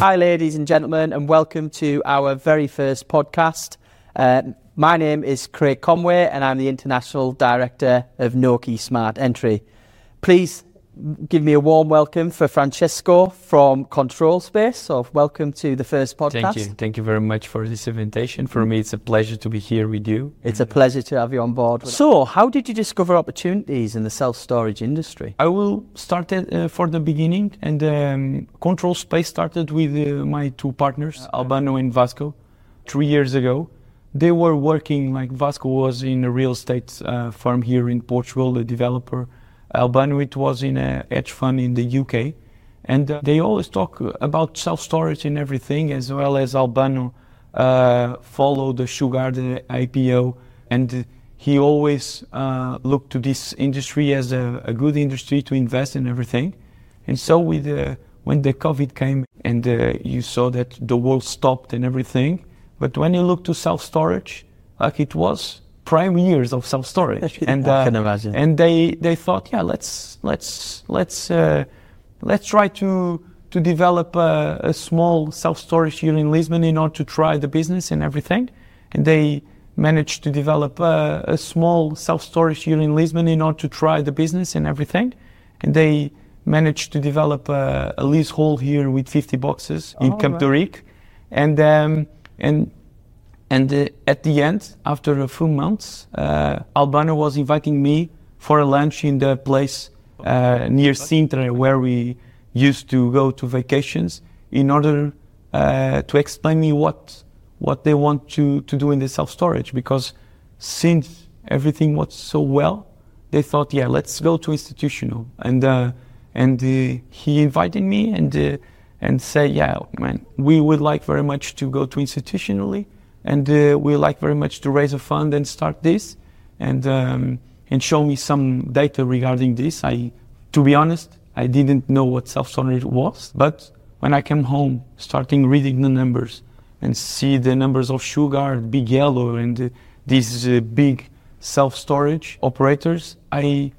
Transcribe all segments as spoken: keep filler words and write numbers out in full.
Hi, ladies and gentlemen, and welcome to our very first podcast. Uh, my name is Craig Conway, and I'm the International Director of Noki Smart Entry. Please give me a warm welcome for Francesco from Control Space. So welcome to the first podcast. Thank you. Thank you very much for this invitation. For me, it's a pleasure to be here with you. It's a pleasure to have you on board. So how did you discover opportunities in the self-storage industry? I will start at, uh, for the beginning. And um, Control Space started with uh, my two partners, Albano and Vasco, three years ago. They were working, like Vasco was in a real estate uh, firm here in Portugal, a developer. Albano, it was in a hedge fund in the U K, and uh, they always talk about self-storage and everything, as well as Albano uh, followed the Sugar, the I P O, and uh, he always uh, looked to this industry as a, a good industry to invest in everything. And so with uh, when the COVID came and uh, you saw that the world stopped and everything, but when you look to self-storage, like it was prime years of self-storage, and uh, I can imagine. And they, they thought, yeah, let's let's let's uh, let's try to to develop a, a small self-storage here in Lisbon in order to try the business and everything. And they managed to develop a, a small self-storage here in Lisbon in order to try the business and everything. And they managed to develop a, a leasehold here with fifty boxes in oh, Campo de right. Rique, and um, and. And uh, at the end, after a few months, uh, Albano was inviting me for a lunch in the place uh, near Sintra, where we used to go to vacations, in order uh, to explain me what what they want to, to do in the self-storage. Because since everything was so well, they thought, yeah, let's go to institutional. And uh, and uh, he invited me and uh, and say, yeah, man, we would like very much to go to institutionally. And uh, we like very much to raise a fund and start this, and um, and show me some data regarding this. I, to be honest, I didn't know what self-storage was, but when I came home, starting reading the numbers and see the numbers of Sugar, Big Yellow, and uh, these uh, big self-storage operators, I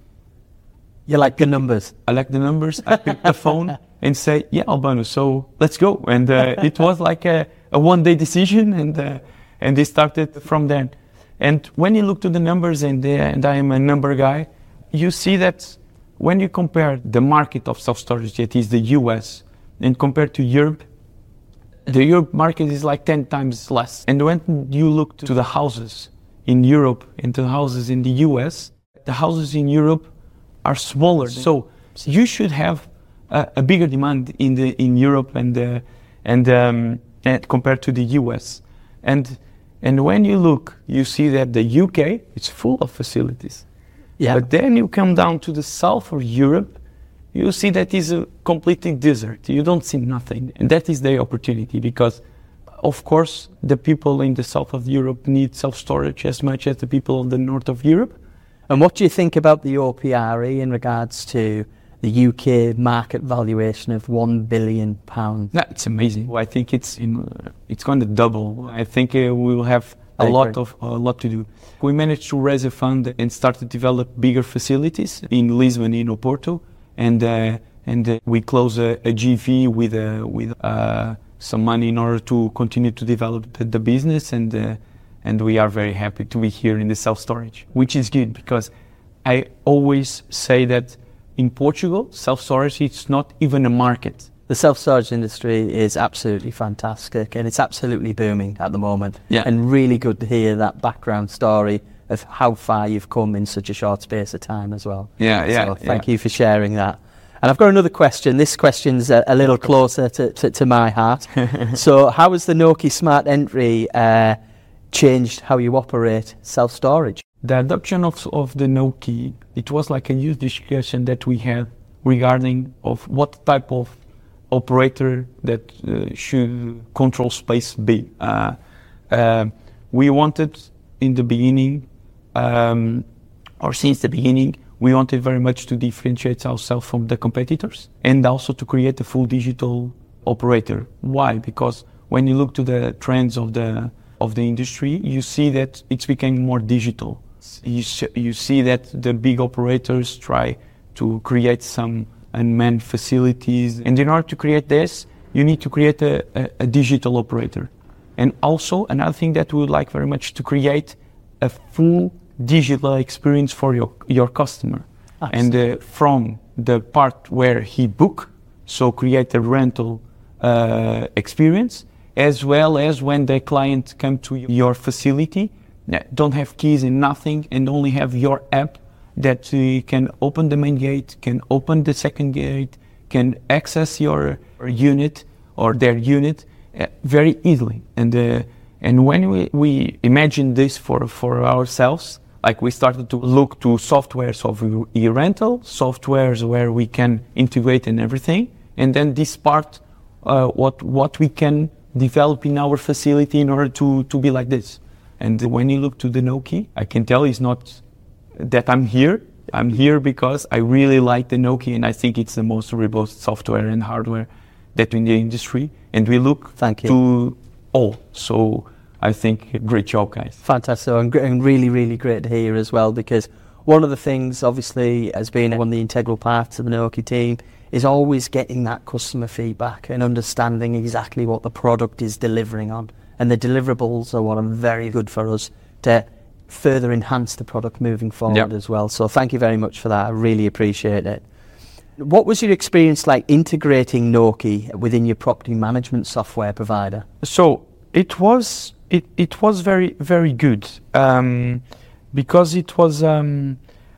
You like the numbers? I like the numbers. I picked the phone and say, yeah, Albano, so let's go. And uh, it was like a, a one-day decision, and uh, and they started from then. And when you look to the numbers, and, uh, and I am a number guy, you see that when you compare the market of self-storage, that is the U S, and compared to Europe, the Europe market is like ten times less. And when you look to the houses in Europe and the houses in the U S, the houses in Europe are smaller. So you should have a, a bigger demand in the in Europe and uh, and, um, and compared to the U S. And and when you look, you see that the U K is full of facilities. Yeah. But then you come down to the south of Europe, you see that is a completely desert. You don't see nothing, and that is the opportunity, because, of course, the people in the south of Europe need self-storage as much as the people in the north of Europe. And what do you think about the O P R E in regards to the U K market valuation of one billion pounds? No, it's amazing. I think it's in, uh, it's going to double. I think uh, we will have a I lot agree. of a lot to do. We managed to raise a fund and start to develop bigger facilities in Lisbon, in Oporto, and uh, and uh, we close a, a G V with uh, with uh, some money in order to continue to develop the, the business, and. Uh, And we are very happy to be here in the self-storage, which is good, because I always say that in Portugal, self-storage, it's not even a market. The self-storage industry is absolutely fantastic, and it's absolutely booming at the moment. Yeah. And really good to hear that background story of how far you've come in such a short space of time as well. Yeah, yeah. So thank yeah. you for sharing that. And I've got another question. This question's a, a little closer to, to, to my heart. So how has the Noki Smart Entry uh, changed how you operate self-storage? The adoption of of the Noki, it was like a huge discussion that we had regarding of what type of operator that uh, should Control Space be. Uh, uh, we wanted in the beginning, um, or since the beginning, we wanted very much to differentiate ourselves from the competitors, and also to create a full digital operator. Why? Because when you look to the trends of the of the industry, you see that it's becoming more digital. You, you see that the big operators try to create some unmanned facilities, and in order to create this, you need to create a, a, a digital operator. And also another thing that we would like very much to create a full digital experience for your, your customer. Absolutely. And uh, from the part where he book, so create a rental uh, experience, as well as when the client come to your facility, don't have keys and nothing, and only have your app that uh, can open the main gate, can open the second gate, can access your unit or their unit uh, very easily. And uh, and when we, we imagine this for, for ourselves, like we started to look to softwares of e-rental, softwares where we can integrate and everything, and then this part, uh, what what we can develop in our facility in order to, to be like this. And when you look to the Noki, I can tell it's not that I'm here. I'm here because I really like the Noki, and I think it's the most robust software and hardware that in the industry. And we look Thank you. to all. So I think great job, guys. Fantastic, and, and really, really great to hear as well, because one of the things, obviously, as being one of the integral parts of the Noki team, is always getting that customer feedback and understanding exactly what the product is delivering on. And the deliverables are what are very good for us to further enhance the product moving forward yep. as well. So thank you very much for that. I really appreciate it. What was your experience like integrating Noki within your property management software provider? So it was it, it was very, very good um, because it was... Um,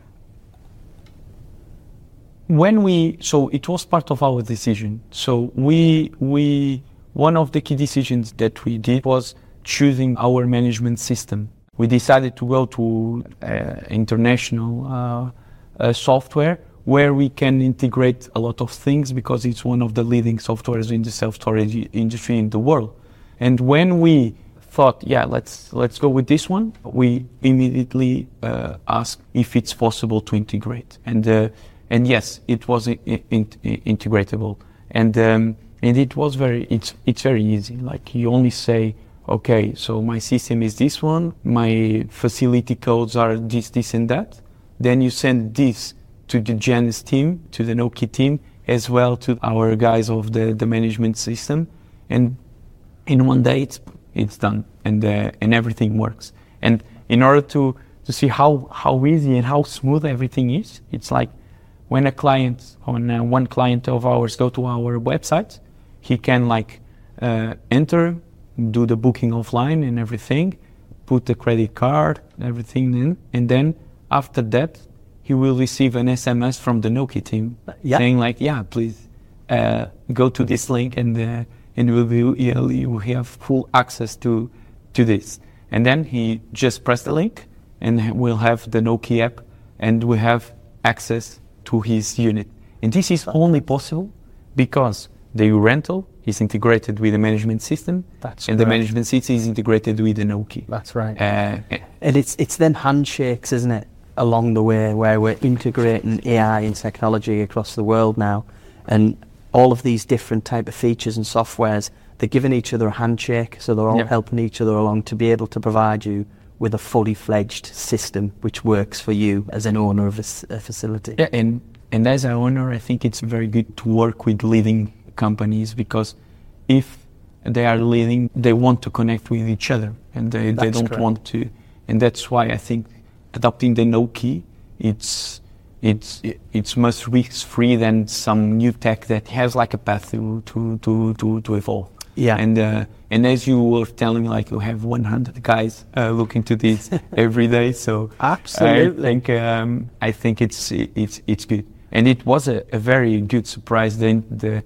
When we, so it was part of our decision. So we, we, one of the key decisions that we did was choosing our management system. We decided to go to uh, international uh, uh, software where we can integrate a lot of things because it's one of the leading softwares in the self-storage industry in the world. And when we thought, yeah, let's let's go with this one, we immediately uh, asked if it's possible to integrate. And uh, And yes, it was in, in, in, integratable, and um, and it was very it's it's very easy. Like you only say, okay, so my system is this one, my facility codes are this, this, and that. Then you send this to the Janus team, to the Noki team, as well to our guys of the, the management system, and in one day it's it's done, and uh, and everything works. And in order to to see how how easy and how smooth everything is, it's like, when a client, when uh, one client of ours go to our website, he can like uh, enter, do the booking offline and everything, put the credit card, everything in, and then after that, he will receive an S M S from the Noki team yeah. saying like, yeah, please uh, go to this link and uh, and we'll be, you'll, you have full access to to this. And then he just press the link, and we'll have the Noki app, and we have access to his unit. And this is only possible because the rental is integrated with the management system. That's and correct. The management system is integrated with the Noki. That's right. Uh, and it's it's then handshakes, isn't it, along the way, where we're integrating A I and technology across the world now, and all of these different type of features and softwares, they're giving each other a handshake, so they're all yep. helping each other along to be able to provide you with a fully fledged system which works for you as an owner of a, a facility. Yeah, and, and as an owner, I think it's very good to work with leading companies, because if they are leading, they want to connect with each other, and they, they don't correct. want to, and that's why I think adopting the Noki, it's it's it's much risk free than some new tech that has like a path to to to to, to evolve. Yeah, and uh, and as you were telling, like you have one hundred guys uh, looking to this every day, so absolutely, I think um, I think it's it's it's good, and it was a, a very good surprise then the,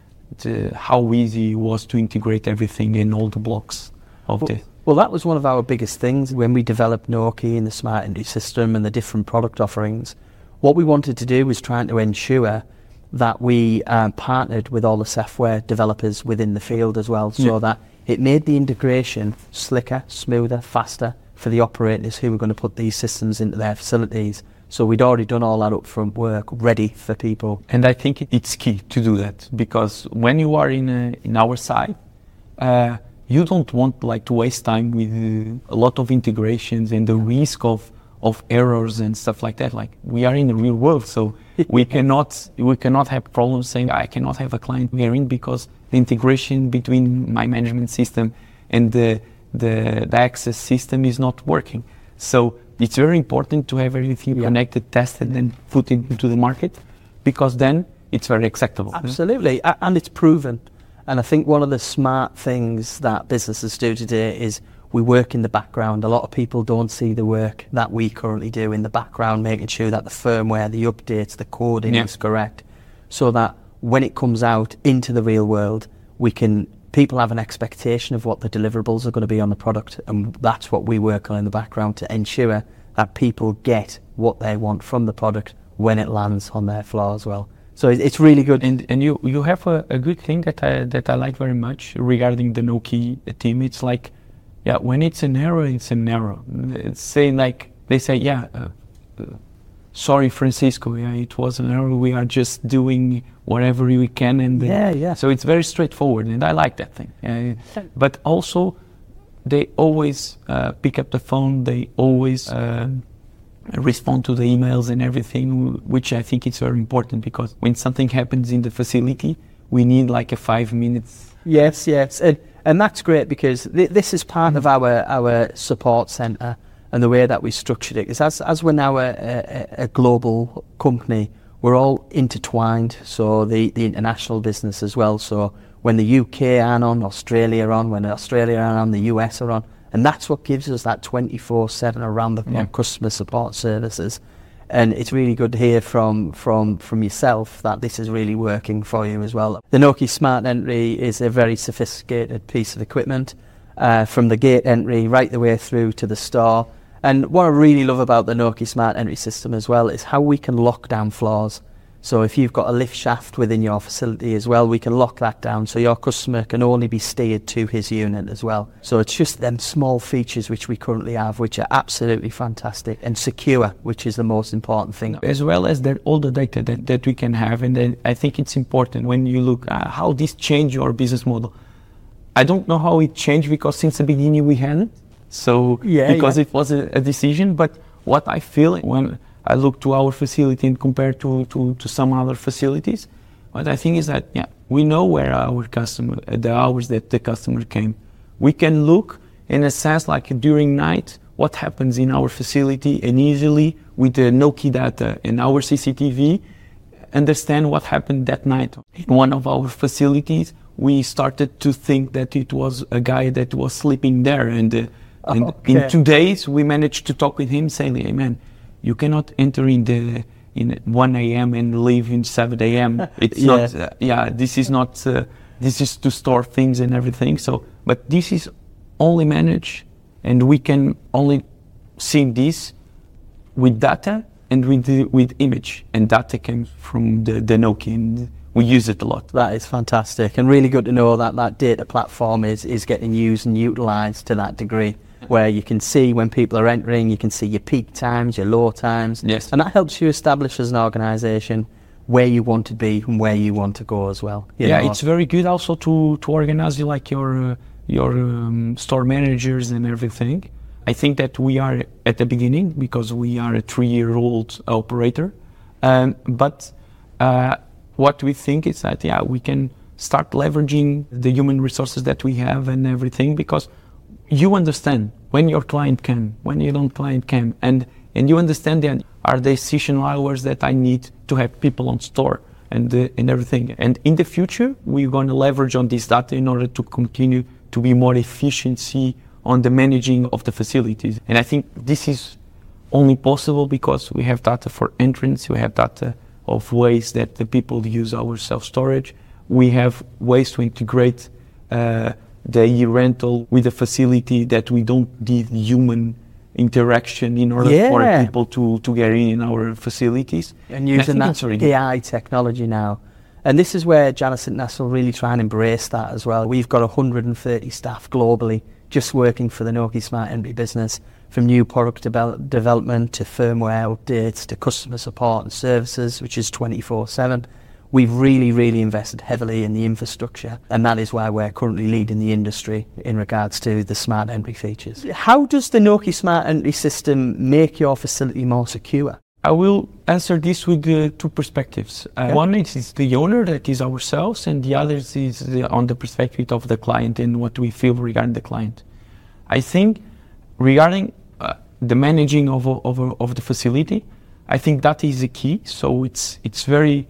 the how easy it was to integrate everything in all the blocks of well, this. Well, that was one of our biggest things when we developed Noki and the Smart Entry system and the different product offerings. What we wanted to do was trying to ensure that we um, partnered with all the software developers within the field as well, so yeah. that it made the integration slicker, smoother, faster for the operators who were going to put these systems into their facilities. So we'd already done all that upfront work ready for people. And I think it's key to do that, because when you are in a, in our side, uh, you don't want like to waste time with uh, a lot of integrations and the risk of of errors and stuff like that. Like we are in the real world, so we cannot we cannot have problems saying I cannot have a client wherein because the integration between my management system and the the, the access system is not working. So it's very important to have everything yeah. connected, tested, and put into the market, because then it's very acceptable. Absolutely, yeah? And it's proven. And I think one of the smart things that businesses do today is we work in the background. A lot of people don't see the work that we currently do in the background, making sure that the firmware, the updates, the coding yeah. is correct, so that when it comes out into the real world, we can people have an expectation of what the deliverables are going to be on the product, and that's what we work on in the background to ensure that people get what they want from the product when it lands on their floor as well. So it's really good. And and you you have a, a good thing that I that I like very much regarding the Noki team. It's like, yeah, when it's an error, it's an error. It's saying like they say, yeah, uh, uh, sorry, Francisco, yeah, it was an error. We are just doing whatever we can, and yeah, yeah. So it's very straightforward, and I like that thing. Uh, but also, they always uh, pick up the phone. They always. Uh, respond to the emails and everything, which I think is very important, because when something happens in the facility, we need like a five minutes. Yes, yes, and, and that's great, because th- this is part mm-hmm. of our, our support centre, and the way that we structured it is as, as we're now a, a, a global company, we're all intertwined, so the, the international business as well. So when the U K are on, Australia are on, when Australia are on, the U S are on, and that's what gives us that twenty-four seven around the clock yeah. customer support services. And it's really good to hear from, from, from yourself that this is really working for you as well. The Noki Smart Entry is a very sophisticated piece of equipment, uh, from the gate entry right the way through to the store. And what I really love about the Noki Smart Entry system as well is how we can lock down floors. So if you've got a lift shaft within your facility as well, we can lock that down so your customer can only be steered to his unit as well. So it's just them small features which we currently have, which are absolutely fantastic and secure, which is the most important thing. As well as that, all the data that, that we can have. And then I think it's important when you look at how this changed your business model. I don't know how it changed, because since the beginning we had it. So yeah, because yeah. it was a, a decision, but what I feel when I look to our facility and compare to, to, to some other facilities, what I think is that, yeah, we know where our customer, the hours that the customer came. We can look and assess, like during night, what happens in our facility, and easily with the Noki data and our C C T V, understand what happened that night. In one of our facilities, we started to think that it was a guy that was sleeping there, and, uh, and okay. in two days we managed to talk with him, saying, hey man, you cannot enter in the in one a.m. and leave in seven a.m. It's yeah. not, uh, yeah, this is not, uh, this is to store things and everything. So, but this is only managed, and we can only see this with data and with the, with image, and data came from the, the Noki, and we use it a lot. That is fantastic, and really good to know that that data platform is, is getting used and utilised to that degree, where you can see when people are entering, you can see your peak times, your low times. Yes. And that helps you establish as an organisation where you want to be and where you want to go as well. You yeah, know? It's very good also to, to organize you like your, uh, your um, store managers and everything. I think that we are at the beginning, because we are a three-year-old operator. Um, but uh, what we think is that, yeah, we can start leveraging the human resources that we have and everything, because you understand when your client can, when your own client can, and, and you understand that are the seasonal hours that I need to have people on store and uh, and everything. And in the future, we're going to leverage on this data in order to continue to be more efficiency on the managing of the facilities. And I think this is only possible because we have data for entrance, we have data of ways that the people use our self-storage, we have ways to integrate uh, the e-rental with a facility that we don't need human interaction in order yeah. for people to, to get in, in our facilities. And using and that A I technology now. And this is where Janus International really try and embrace that as well. We've got one hundred thirty staff globally just working for the Noki Smart Entry business, from new product develop, development to firmware updates to customer support and services, which is twenty-four seven. we've really, really invested heavily in the infrastructure, and that is why we're currently leading the industry in regards to the smart entry features. How does the Noki smart entry system make your facility more secure? I will answer this with uh, two perspectives. Uh, Okay. One is the owner, that is ourselves, and the other is the, on the perspective of the client and what we feel regarding the client. I think regarding uh, the managing of, of, of the facility, I think that is the key. So it's it's very,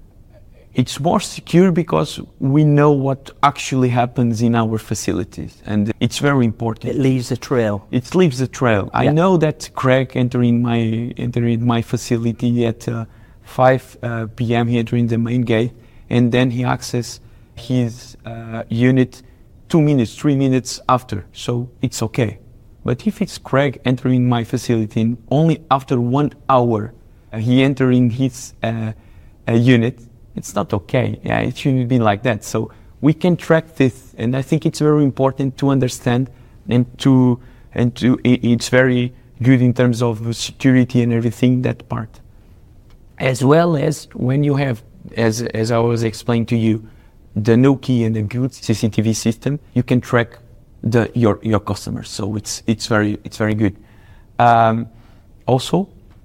it's more secure because we know what actually happens in our facilities, and it's very important. It leaves a trail. It leaves a trail. Yeah. I know that Craig entering my entering my facility at uh, five uh, p m He entering the main gate, and then he access his uh, unit two minutes, three minutes after. So it's okay. But if it's Craig entering my facility and only after one hour, uh, he entering his uh, uh, unit, it's not okay. Yeah, it shouldn't be like that. So we can track this, and I think it's very important to understand and to and to it, it's very good in terms of security and everything, that part. As well as when you have, as as I was explaining to you, the Noki and the good C C T V system, you can track the your your customers. So it's it's very it's very good. Um, also,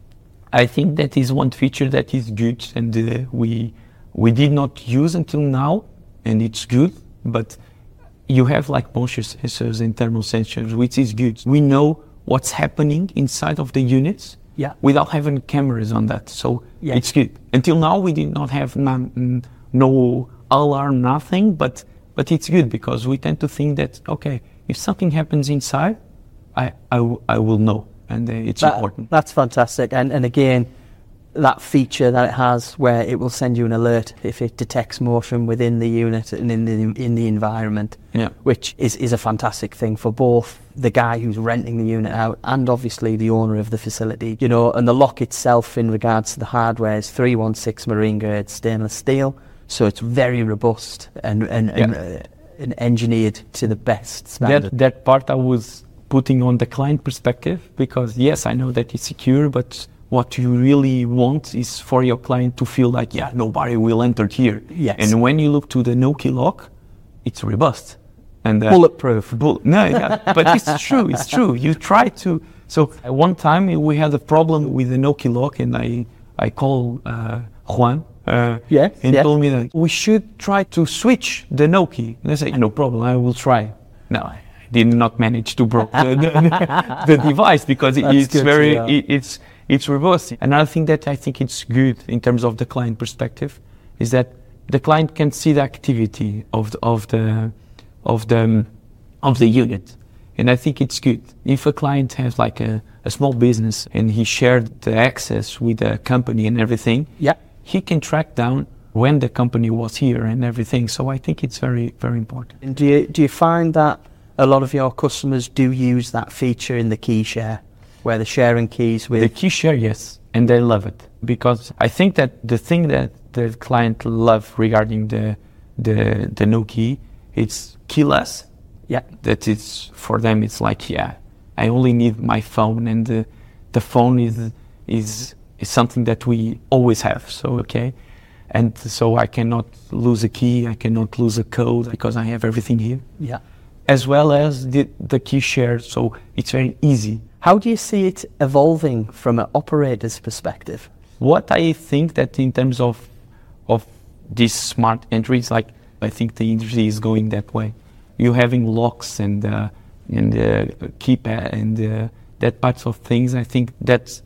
I think that is one feature that is good, and uh, we. We did not use until now, and it's good, but you have like motion sensors and thermal sensors, which is good. We know what's happening inside of the units Yeah. without having cameras on that, so Yeah. it's good. Until now, we did not have none, no alarm, nothing, but but it's good because we tend to think that, okay, if something happens inside, I, I, w- I will know, and uh, it's That- important. That's fantastic. And, and again, that feature that it has where it will send you an alert if it detects motion within the unit and in the in the environment, Yeah. which is, is a fantastic thing for both the guy who's renting the unit out and obviously the owner of the facility. You know, and the lock itself in regards to the hardware is three one six marine grade stainless steel, so it's very robust and and, and, Yeah. uh, and engineered to the best standard. That that part I was putting on the client perspective, because yes, I know that it's secure, but what you really want is for your client to feel like, yeah, nobody will enter here. Yes. And when you look to the Noki lock, it's robust and uh, Bulletproof. Bull- no, yeah, but it's true. It's true. You try to. So at one time we had a problem with the Noki lock, and I I call uh, Juan. Uh, Yeah, and yeah. told me that we should try to switch the Noki. And I say, no problem, I will try. No, I did not manage to break the, the, the device because it, That's it's good to very, know. it, it's it's robust. Another thing that I think it's good in terms of the client perspective is that the client can see the activity of the, of the of the of the unit, and I think it's good. If a client has like a, a small business and he shared the access with the company and everything, Yeah. he can track down when the company was here and everything. So I think it's very, very important. And do you do you find that a lot of your customers do use that feature in the key share, where they're sharing keys with? The key share, yes, and they love it, because I think that the thing that the client love regarding the the the no key, it's keyless. Yeah. That it's for them. It's like, yeah, I only need my phone, and the the phone is is is something that we always have. So okay. And so I cannot lose a key, I cannot lose a code, because I have everything here. Yeah. As well as the, the key share, so it's very easy. How do you see it evolving from an operator's perspective? What I think that in terms of of these smart entries, like I think the industry is going that way. You having locks and uh, and uh, keypad and uh, that parts of things. I think that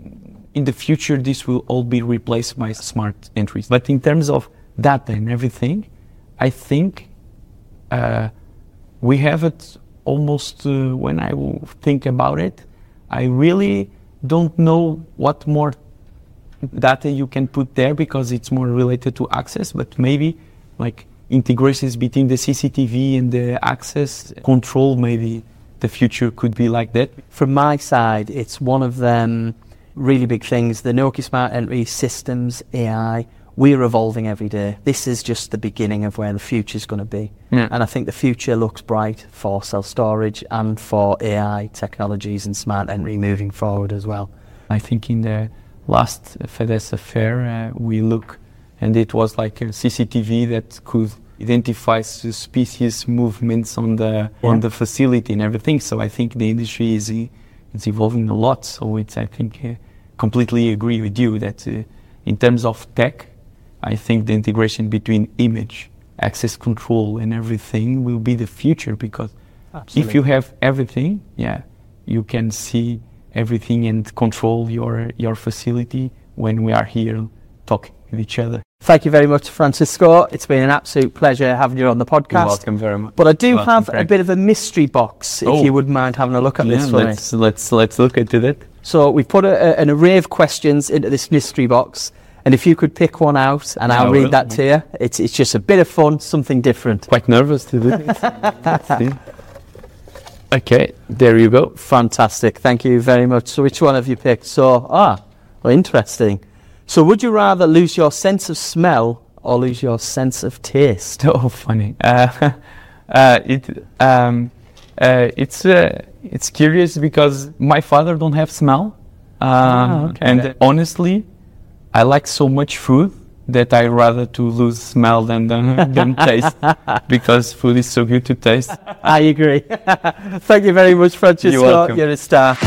in the future this will all be replaced by smart entries. But in terms of data and everything, I think uh, we have it almost. Uh, when I will think about it, I really don't know what more data you can put there, because it's more related to access. But maybe like integrations between the C C T V and the access control, maybe the future could be like that. From my side, it's one of them really big things. The Noki Smart Entry systems, A I, we're evolving every day. This is just the beginning of where the future's going to be. Yeah. And I think the future looks bright for self-storage and for A I technologies and smart entry moving forward as well. I think in the last FedEx affair, uh, we look and it was like a C C T V that could identify suspicious movements on the yeah. on the facility and everything. So I think the industry is is evolving a lot. So it's I think uh, completely agree with you that uh, in terms of tech, I think the integration between image, access control, and everything will be the future, because Absolutely. If you have everything, yeah, you can see everything and control your your facility when we are here talking with each other. Thank you very much, Francisco. It's been an absolute pleasure having you on the podcast. You're welcome very much. But I do welcome, have Craig. a bit of a mystery box, if oh. you wouldn't mind having a look at yeah, this for let's, me. Let's, let's look into that. So we put a, a, an array of questions into this mystery box, and if you could pick one out, and I'll I read will. that to you. It's, it's just a bit of fun, something different. Quite nervous to do this. Let's see. Okay, there you go. Fantastic, thank you very much. So which one have you picked? So, ah, well, interesting. So would you rather lose your sense of smell or lose your sense of taste? Oh, funny. Uh, uh, it um, uh, it's uh, it's curious because my father don't have smell, um, ah, okay. and honestly, I like so much food that I rather to lose smell than than, than taste, because food is so good to taste. I agree. Thank you very much, Francisco. You're welcome. You're a star.